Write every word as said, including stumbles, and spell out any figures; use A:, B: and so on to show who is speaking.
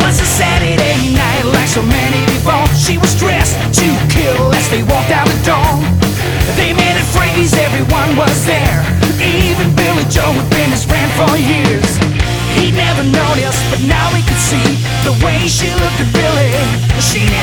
A: was a Saturday night like so many before. She was dressed to kill as they walked out the door. They met at Frankie's, everyone was there. Even Billy Joe had been his friend for years. He never noticed, but now he could see the way she looked at Billy. She